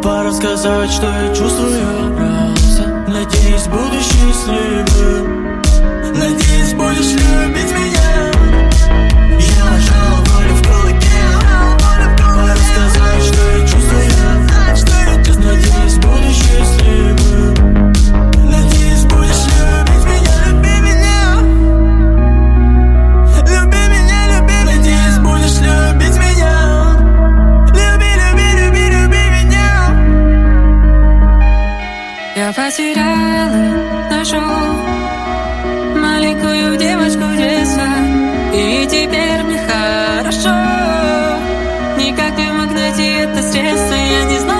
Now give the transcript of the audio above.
Пора сказать, что я чувствую просто. Надеюсь, буду счастливым. Надеюсь, будешь любить меня. Я нажал волю в кулаке. Пора сказать, что я чувствую. Надеюсь, буду счастливым. Надеюсь, будешь любить меня. Люби меня. Люби меня, люби. Надеюсь, будешь любить меня. Люби, люби, люби, люби меня. Я потеряла, нашел маленькую девочку в детстве, и теперь мне хорошо. Никак не мог найти это средство, я не знаю.